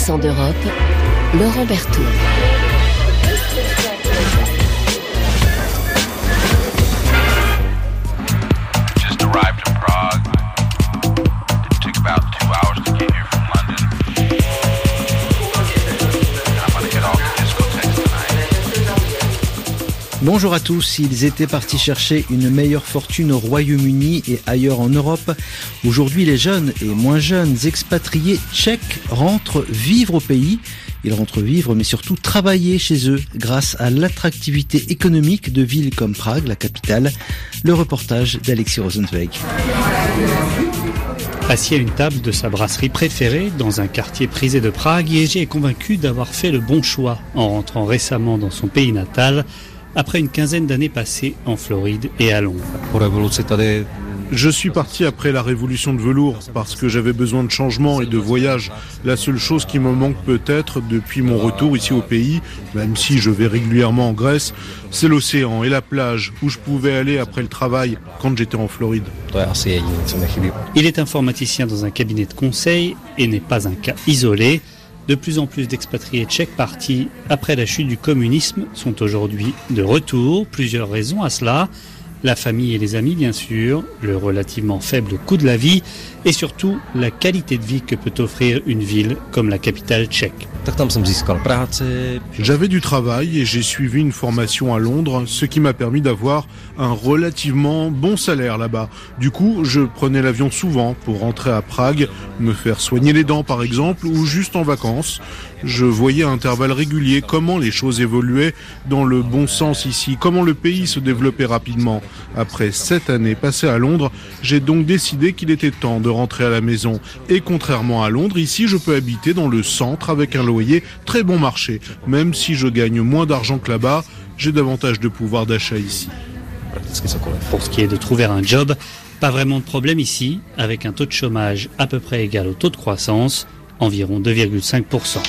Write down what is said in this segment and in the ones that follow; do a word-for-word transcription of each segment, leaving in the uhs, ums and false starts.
Accent d'Europe, Laurent Berthoud. Just arrived in Prague. It took about two hours to get here from London. And I'm gonna get off the discotheques tonight. Bonjour à tous, ils étaient partis chercher une meilleure fortune au Royaume-Uni et ailleurs en Europe. Aujourd'hui, les jeunes et moins jeunes expatriés tchèques rentrent vivre au pays. Ils rentrent vivre, mais surtout travailler chez eux grâce à l'attractivité économique de villes comme Prague, la capitale. Le reportage d'Alexis Rosenzweig. Assis à une table de sa brasserie préférée, dans un quartier prisé de Prague, Jerzy est convaincu d'avoir fait le bon choix en rentrant récemment dans son pays natal, après une quinzaine d'années passées en Floride et à Londres. Je suis parti après la révolution de velours parce que j'avais besoin de changement et de voyage. La seule chose qui me manque peut-être depuis mon retour ici au pays, même si je vais régulièrement en Grèce, c'est l'océan et la plage où je pouvais aller après le travail quand j'étais en Floride. Il est informaticien dans un cabinet de conseil et n'est pas un cas isolé. De plus en plus d'expatriés tchèques partis après la chute du communisme sont aujourd'hui de retour. Plusieurs raisons à cela. La famille et les amis, bien sûr, le relativement faible coût de la vie et surtout la qualité de vie que peut offrir une ville comme la capitale tchèque. J'avais du travail et j'ai suivi une formation à Londres, ce qui m'a permis d'avoir un relativement bon salaire là-bas. Du coup, je prenais l'avion souvent pour rentrer à Prague, me faire soigner les dents par exemple, ou juste en vacances. Je voyais à intervalles réguliers comment les choses évoluaient dans le bon sens ici, comment le pays se développait rapidement. Après sept années passées à Londres, j'ai donc décidé qu'il était temps de rentrer à la maison. Et contrairement à Londres, ici je peux habiter dans le centre avec un loyer très bon marché. Même si je gagne moins d'argent que là-bas, j'ai davantage de pouvoir d'achat ici. Pour ce qui est de trouver un job, pas vraiment de problème ici, avec un taux de chômage à peu près égal au taux de croissance, environ deux virgule cinq pour cent.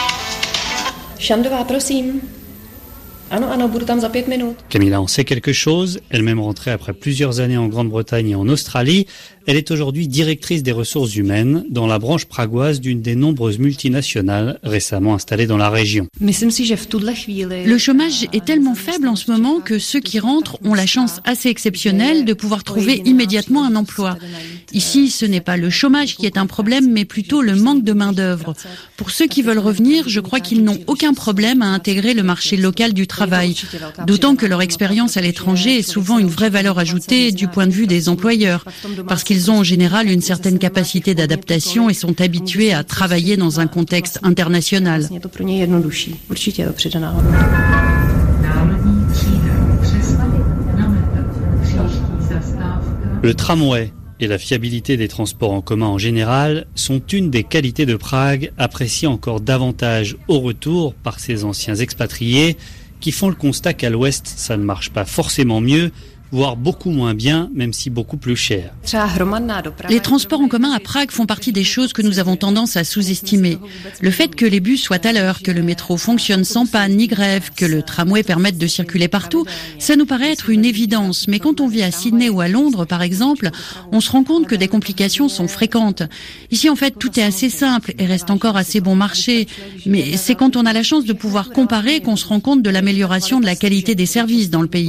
Šandová, prosím. Ano, ano, budu tam za pět minut. Camilla en sait quelque chose, elle-même rentrée après plusieurs années en Grande-Bretagne et en Australie. Elle est aujourd'hui directrice des ressources humaines dans la branche pragoise d'une des nombreuses multinationales récemment installées dans la région. Le chômage est tellement faible en ce moment que ceux qui rentrent ont la chance assez exceptionnelle de pouvoir trouver immédiatement un emploi. Ici, ce n'est pas le chômage qui est un problème, mais plutôt le manque de main-d'œuvre. Pour ceux qui veulent revenir, je crois qu'ils n'ont aucun problème à intégrer le marché local du travail. D'autant que leur expérience à l'étranger est souvent une vraie valeur ajoutée du point de vue des employeurs, parce qu'ils Ils ont en général une certaine capacité d'adaptation et sont habitués à travailler dans un contexte international. Le tramway et la fiabilité des transports en commun en général sont une des qualités de Prague, appréciées encore davantage au retour par ces anciens expatriés qui font le constat qu'à l'ouest, ça ne marche pas forcément mieux, voire beaucoup moins bien, même si beaucoup plus cher. Les transports en commun à Prague font partie des choses que nous avons tendance à sous-estimer. Le fait que les bus soient à l'heure, que le métro fonctionne sans panne ni grève, que le tramway permette de circuler partout, ça nous paraît être une évidence. Mais quand on vit à Sydney ou à Londres, par exemple, on se rend compte que des complications sont fréquentes. Ici, en fait, tout est assez simple et reste encore assez bon marché. Mais c'est quand on a la chance de pouvoir comparer qu'on se rend compte de l'amélioration de la qualité des services dans le pays.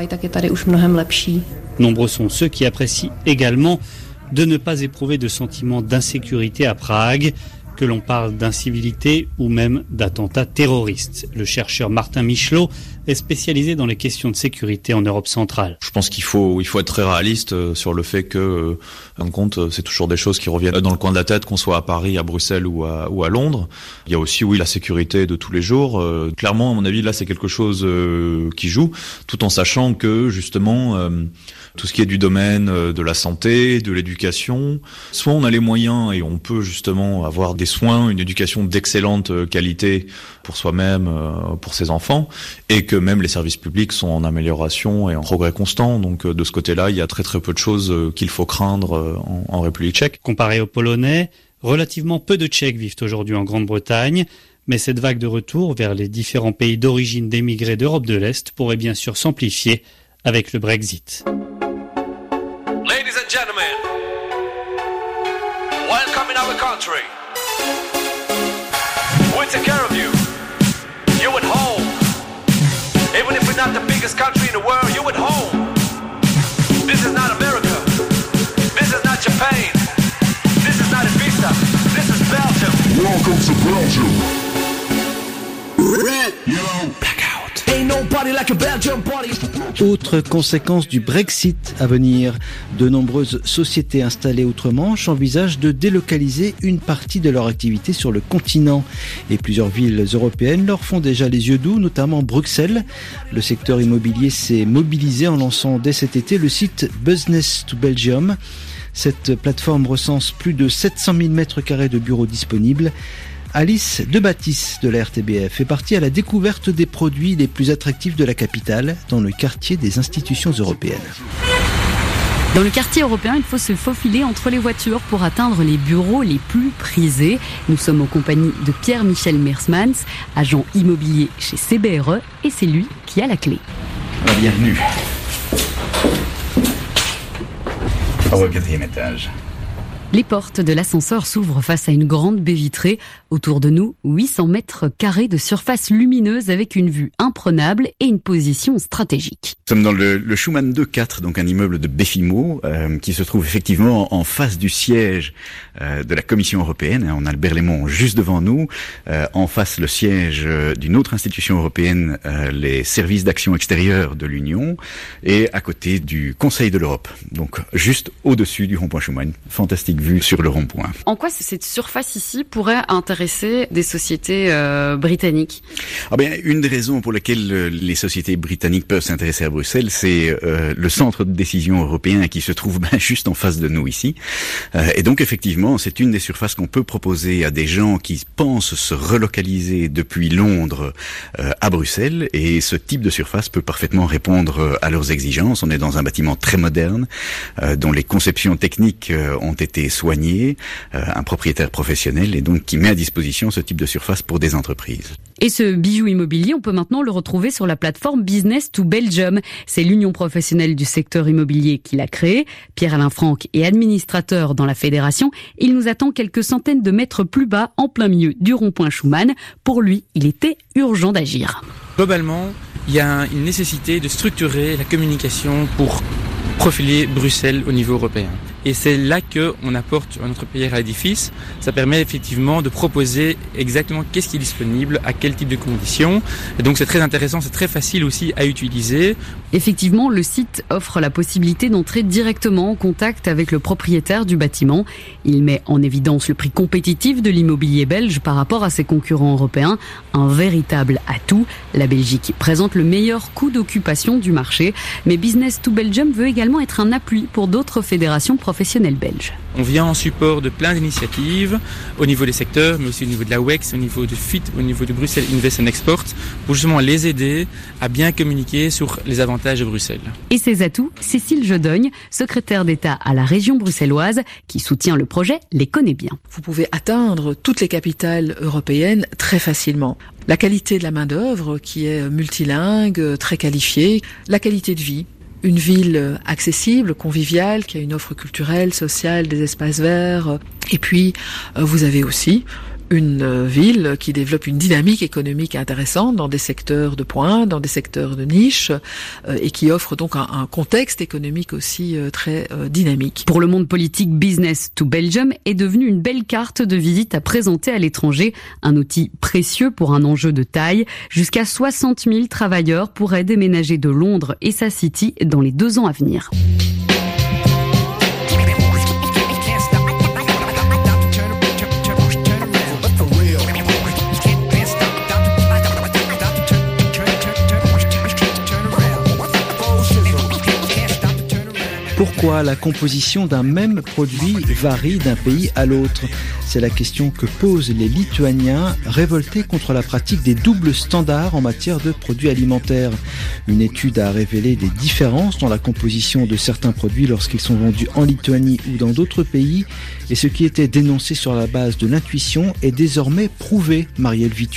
Nombreux sont ceux qui apprécient également de ne pas éprouver de sentiment d'insécurité à Prague, que l'on parle d'incivilité ou même d'attentats terroristes. Le chercheur Martin Michelot est spécialisé dans les questions de sécurité en Europe centrale. Je pense qu'il faut, il faut être très réaliste sur le fait que, en compte, c'est toujours des choses qui reviennent dans le coin de la tête, qu'on soit à Paris, à Bruxelles ou à, ou à Londres. Il y a aussi, oui, la sécurité de tous les jours. Euh, clairement, à mon avis, là, c'est quelque chose euh, qui joue, tout en sachant que, justement, euh, tout ce qui est du domaine euh, de la santé, de l'éducation, soit on a les moyens et on peut justement avoir des soins, une éducation d'excellente qualité pour soi-même, euh, pour ses enfants, et que même les services publics sont en amélioration et en progrès constant. Donc de ce côté-là, il y a très très peu de choses qu'il faut craindre en, en République tchèque. Comparé aux Polonais, relativement peu de Tchèques vivent aujourd'hui en Grande-Bretagne, mais cette vague de retour vers les différents pays d'origine d'émigrés d'Europe de l'Est pourrait bien sûr s'amplifier avec le Brexit. Ladies and gentlemen, welcome in our country. we take care of you. You at home. Even if we're not the biggest country in the world, you at home. This is not America. This is not Japan. This is not Ibiza. This is Belgium. Welcome to Belgium. Red, yellow, blackout. Ain't nobody like a Belgium party. Autre conséquence du Brexit à venir, de nombreuses sociétés installées outre-Manche envisagent de délocaliser une partie de leur activité sur le continent. Et plusieurs villes européennes leur font déjà les yeux doux, notamment Bruxelles. Le secteur immobilier s'est mobilisé en lançant dès cet été le site Business to Belgium. Cette plateforme recense plus de sept cent mille mètres carrés de bureaux disponibles. Alice Debattis de la R T B F est partie à la découverte des produits les plus attractifs de la capitale dans le quartier des institutions européennes. Dans le quartier européen, il faut se faufiler entre les voitures pour atteindre les bureaux les plus prisés. Nous sommes en compagnie de Pierre-Michel Meersmans, agent immobilier chez C B R E, et c'est lui qui a la clé. Bienvenue. Au quatrième étage. Les portes de l'ascenseur s'ouvrent face à une grande baie vitrée. Autour de nous, huit cents mètres carrés de surface lumineuse avec une vue imprenable et une position stratégique. Nous sommes dans le, le Schuman deux quatre, donc un immeuble de Beffimo, euh, qui se trouve effectivement en face du siège euh, de la Commission européenne. On a le Berlaymont juste devant nous. Euh, en face, le siège euh, d'une autre institution européenne, euh, les services d'action extérieure de l'Union, et à côté du Conseil de l'Europe. Donc juste au-dessus du rond-point Schuman. Fantastique vue sur le rond-point. En quoi cette surface ici pourrait intéresser des sociétés euh, britanniques ? Ah bien, une des raisons pour lesquelles euh, les sociétés britanniques peuvent s'intéresser à Bruxelles, c'est euh, le centre de décision européen qui se trouve ben, juste en face de nous ici. Euh, et donc effectivement, c'est une des surfaces qu'on peut proposer à des gens qui pensent se relocaliser depuis Londres euh, à Bruxelles. Et ce type de surface peut parfaitement répondre à leurs exigences. On est dans un bâtiment très moderne, euh, dont les conceptions techniques euh, ont été soignées, euh, un propriétaire professionnel, et donc qui met à disposition ce type de surface pour des entreprises. Et ce bijou immobilier, on peut maintenant le retrouver sur la plateforme Business to Belgium. C'est l'union professionnelle du secteur immobilier qui l'a créé. Pierre-Alain Franck est administrateur dans la fédération. Il nous attend quelques centaines de mètres plus bas, en plein milieu du rond-point Schuman. Pour lui, il était urgent d'agir. Globalement, il y a une nécessité de structurer la communication pour profiler Bruxelles au niveau européen. Et c'est là qu'on apporte notre pierre à l'édifice. Ça permet effectivement de proposer exactement qu'est-ce qui est disponible, à quel type de conditions. Et donc c'est très intéressant, c'est très facile aussi à utiliser. Effectivement, le site offre la possibilité d'entrer directement en contact avec le propriétaire du bâtiment. Il met en évidence le prix compétitif de l'immobilier belge par rapport à ses concurrents européens. Un véritable atout. La Belgique présente le meilleur coût d'occupation du marché. Mais Business to Belgium veut également être un appui pour d'autres fédérations professionnelles belges. On vient en support de plein d'initiatives au niveau des secteurs, mais aussi au niveau de la W E X, au niveau de F I T, au niveau de Bruxelles Invest and Export, pour justement les aider à bien communiquer sur les avantages de Bruxelles. Et ses atouts, Cécile Jodogne, secrétaire d'État à la région bruxelloise, qui soutient le projet, les connaît bien. Vous pouvez atteindre toutes les capitales européennes très facilement. La qualité de la main-d'œuvre, qui est multilingue, très qualifiée, la qualité de vie. Une ville accessible, conviviale, qui a une offre culturelle, sociale, des espaces verts. Et puis, vous avez aussi une ville qui développe une dynamique économique intéressante dans des secteurs de pointe, dans des secteurs de niche, et qui offre donc un, un contexte économique aussi très dynamique. Pour le monde politique, Business to Belgium est devenu une belle carte de visite à présenter à l'étranger, un outil précieux pour un enjeu de taille. Jusqu'à soixante mille travailleurs pourraient déménager de Londres et sa City dans les deux ans à venir. Pourquoi la composition d'un même produit varie d'un pays à l'autre ? C'est la question que posent les Lituaniens révoltés contre la pratique des doubles standards en matière de produits alimentaires. Une étude a révélé des différences dans la composition de certains produits lorsqu'ils sont vendus en Lituanie ou dans d'autres pays. Et ce qui était dénoncé sur la base de l'intuition est désormais prouvé, Marielle Vituro.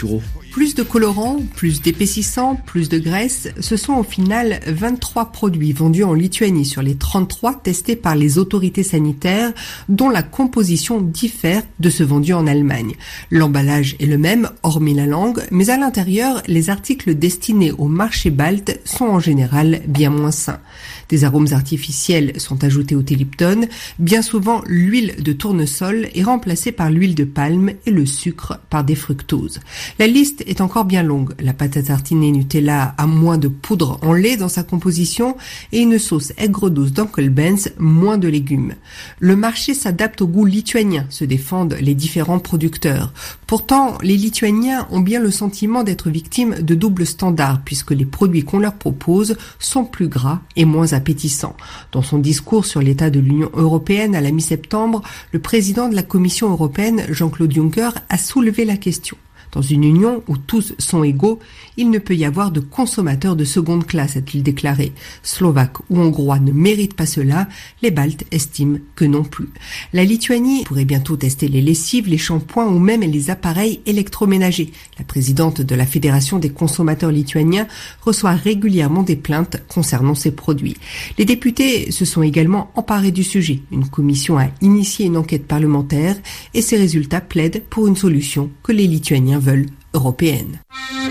Plus de colorants, plus d'épaississants, plus de graisse, ce sont au final vingt-trois produits vendus en Lituanie sur les trente-trois testés par les autorités sanitaires, dont la composition diffère de ceux vendus en Allemagne. L'emballage est le même, hormis la langue, mais à l'intérieur, les articles destinés au marché balte sont en général bien moins sains. Des arômes artificiels sont ajoutés au Lipton. Bien souvent, l'huile de tournesol est remplacée par l'huile de palme et le sucre par des fructoses. La liste est encore bien longue. La pâte à tartiner Nutella a moins de poudre en lait dans sa composition et une sauce aigre douce d'Uncle Ben's, moins de légumes. Le marché s'adapte au goût lituanien, se défendent les différents producteurs. Pourtant, les Lituaniens ont bien le sentiment d'être victimes de double standard puisque les produits qu'on leur propose sont plus gras et moins appétissants. Dans son discours sur l'état de l'Union européenne à la mi-septembre, le président de la Commission européenne, Jean-Claude Juncker, a soulevé la question. Dans une union où tous sont égaux, il ne peut y avoir de consommateurs de seconde classe, a-t-il déclaré. Slovaques ou Hongrois ne méritent pas cela, les Baltes estiment que non plus. La Lituanie pourrait bientôt tester les lessives, les shampoings ou même les appareils électroménagers. La présidente de la Fédération des consommateurs lituaniens reçoit régulièrement des plaintes concernant ces produits. Les députés se sont également emparés du sujet. Une commission a initié une enquête parlementaire et ses résultats plaident pour une solution que les Lituaniens veulent européenne.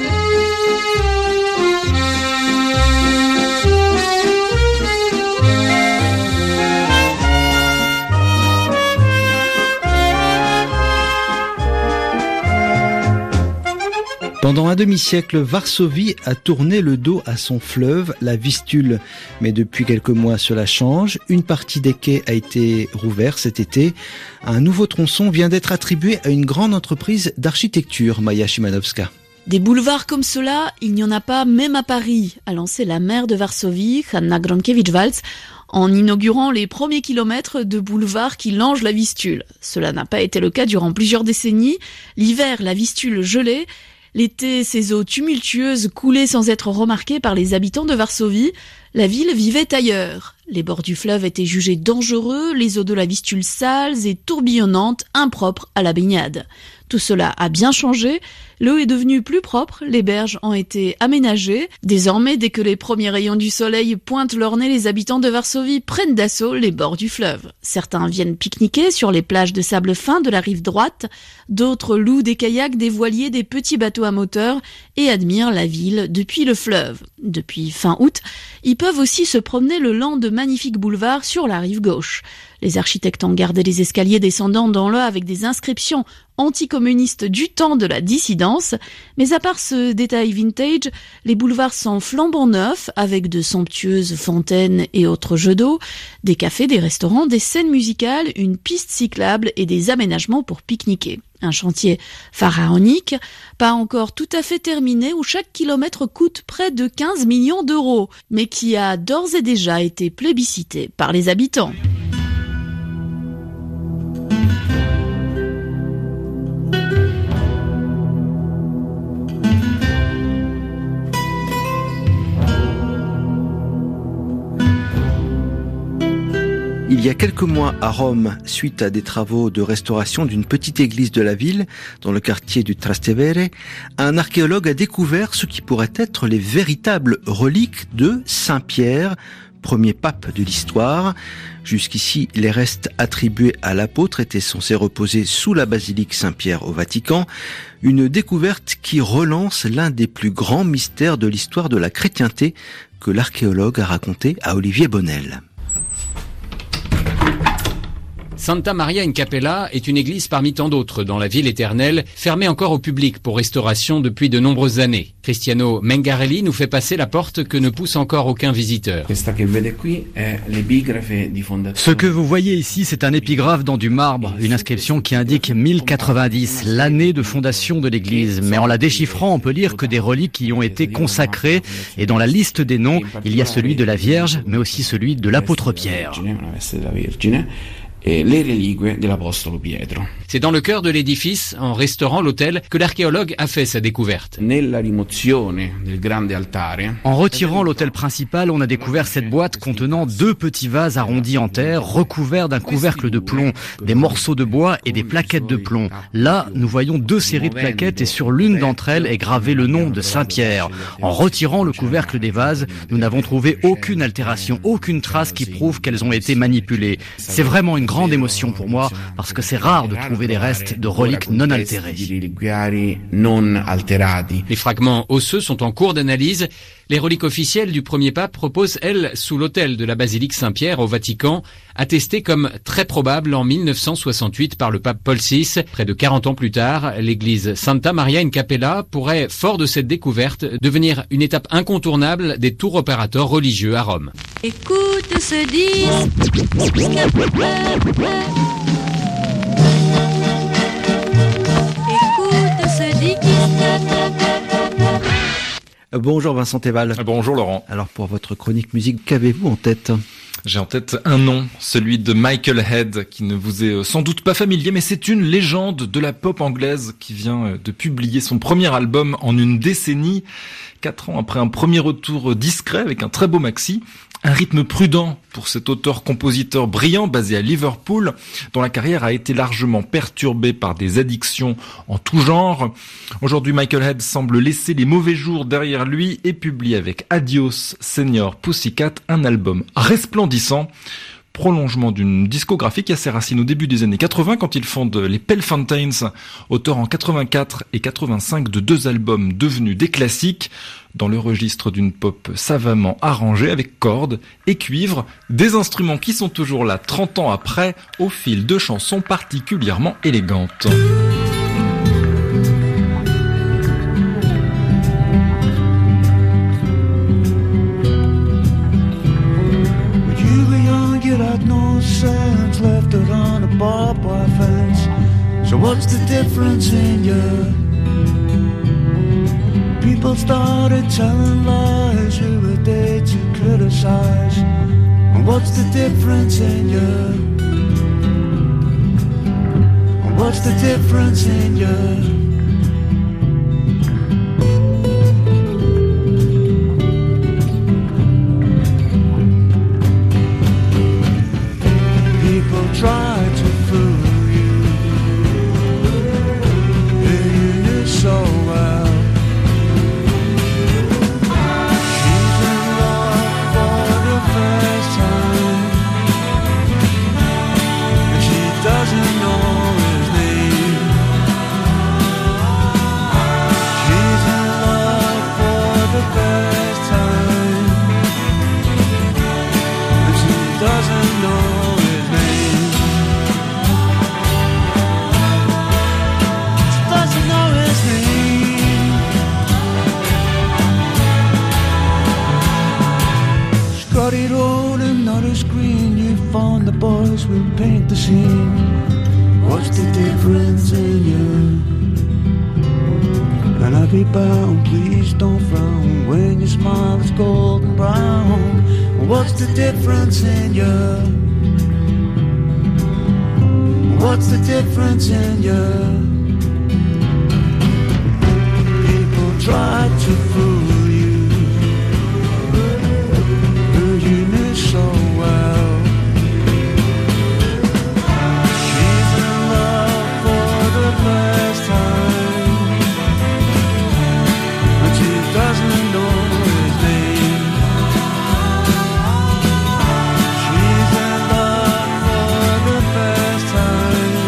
Pendant un demi-siècle, Varsovie a tourné le dos à son fleuve, la Vistule. Mais depuis quelques mois, cela change. Une partie des quais a été rouverte cet été. Un nouveau tronçon vient d'être attribué à une grande entreprise d'architecture, Maja Szymanowska. Des boulevards comme cela, il n'y en a pas même à Paris, a lancé la maire de Varsovie, Hanna Gronkiewicz-Waltz, en inaugurant les premiers kilomètres de boulevards qui longent la Vistule. Cela n'a pas été le cas durant plusieurs décennies. L'hiver, la Vistule gelait. L'été, ses eaux tumultueuses coulaient sans être remarquées par les habitants de Varsovie. La ville vivait ailleurs. Les bords du fleuve étaient jugés dangereux, les eaux de la Vistule sales et tourbillonnantes, impropres à la baignade. Tout cela a bien changé. L'eau est devenue plus propre, les berges ont été aménagées. Désormais, dès que les premiers rayons du soleil pointent leur nez, les habitants de Varsovie prennent d'assaut les bords du fleuve. Certains viennent pique-niquer sur les plages de sable fin de la rive droite. D'autres louent des kayaks, des voiliers, des petits bateaux à moteur et admirent la ville depuis le fleuve. Depuis fin août, ils peuvent aussi se promener le long de magnifiques boulevards sur la rive gauche. Les architectes ont gardé les escaliers descendant dans l'eau avec des inscriptions anticommunistes du temps de la dissidence. Mais à part ce détail vintage, les boulevards sont flambant neufs avec de somptueuses fontaines et autres jeux d'eau, des cafés, des restaurants, des scènes musicales, une piste cyclable et des aménagements pour pique-niquer. Un chantier pharaonique, pas encore tout à fait terminé, où chaque kilomètre coûte près de quinze millions d'euros, mais qui a d'ores et déjà été plébiscité par les habitants. Il y a quelques mois à Rome, suite à des travaux de restauration d'une petite église de la ville, dans le quartier du Trastevere, un archéologue a découvert ce qui pourrait être les véritables reliques de Saint-Pierre, premier pape de l'histoire. Jusqu'ici, les restes attribués à l'apôtre étaient censés reposer sous la basilique Saint-Pierre au Vatican. Une découverte qui relance l'un des plus grands mystères de l'histoire de la chrétienté que l'archéologue a raconté à Olivier Bonnel. Santa Maria in Capella est une église parmi tant d'autres dans la ville éternelle, fermée encore au public pour restauration depuis de nombreuses années. Cristiano Mengarelli nous fait passer la porte que ne pousse encore aucun visiteur. Ce que vous voyez ici, c'est un épigraphe dans du marbre, une inscription qui indique mille quatre-vingt-dix, l'année de fondation de l'église. Mais en la déchiffrant, on peut lire que des reliques y ont été consacrées, et dans la liste des noms, il y a celui de la Vierge, mais aussi celui de l'apôtre Pierre. C'est dans le cœur de l'édifice, en restaurant l'autel, que l'archéologue a fait sa découverte. En retirant l'autel principal, on a découvert cette boîte contenant deux petits vases arrondis en terre, recouverts d'un couvercle de plomb, des morceaux de bois et des plaquettes de plomb. Là, nous voyons deux séries de plaquettes et sur l'une d'entre elles est gravé le nom de Saint-Pierre. En retirant le couvercle des vases, nous n'avons trouvé aucune altération, aucune trace qui prouve qu'elles ont été manipulées. C'est vraiment une grande émotion pour moi, parce que c'est rare de trouver des restes de reliques non altérées. Les fragments osseux sont en cours d'analyse. Les reliques officielles du premier pape reposent, elles, sous l'autel de la basilique Saint-Pierre au Vatican, attestées comme très probables en mille neuf cent soixante-huit par le pape Paul six. Près de quarante ans plus tard, l'église Santa Maria in Capella pourrait, fort de cette découverte, devenir une étape incontournable des tours opérateurs religieux à Rome. Écoute ce disque. Écoute ce disque. Bonjour Vincent Théval. Bonjour Laurent. Alors pour votre chronique musique, qu'avez-vous en tête ? J'ai en tête un nom, celui de Michael Head, qui ne vous est sans doute pas familier, mais c'est une légende de la pop anglaise qui vient de publier son premier album en une décennie, quatre ans après un premier retour discret avec un très beau maxi. Un rythme prudent pour cet auteur-compositeur brillant basé à Liverpool, dont la carrière a été largement perturbée par des addictions en tout genre. Aujourd'hui, Michael Head semble laisser les mauvais jours derrière lui et publie avec Adios Senior Pussycat un album resplendissant, prolongement d'une discographie qui a ses racines au début des années quatre-vingts quand il fonde les Pale Fountains, auteur en quatre-vingt-quatre et quatre-vingt-cinq de deux albums devenus des classiques, dans le registre d'une pop savamment arrangée avec cordes et cuivre, des instruments qui sont toujours là trente ans après, au fil de chansons particulièrement élégantes. Left it on a barbed wire fence. So what's the difference in you? People started telling lies. Who were they to criticize? And what's the difference in you? And what's the difference in you? Try to fool you, who you knew so well. She's in love for the first time, and she doesn't know his name. She's in love for the first time, and she doesn't know. Got it all and not a screen. You found the boys will paint the scene. What's the difference in you? And I'll be bound, please don't frown. When your smile is golden brown. What's the difference in you? What's the difference in you? People try to fool you knew so well. She's in love for the first time, and she doesn't know his name. She's in love for the first time,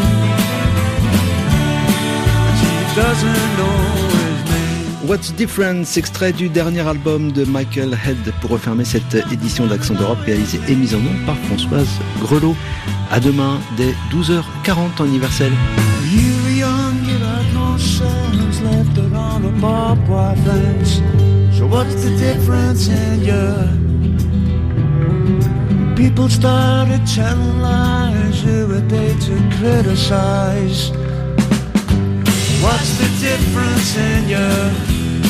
and she doesn't know. What's Difference, extrait du dernier album de Michael Head pour refermer cette édition d'Accent d'Europe réalisée et mise en onde par Françoise Grelot. À demain dès douze heures quarante en universel. You were young, you had no sense, left it on a barbed wire fence. So what's the difference in you? People started telling lies. Who were they to criticize? What's the difference in you?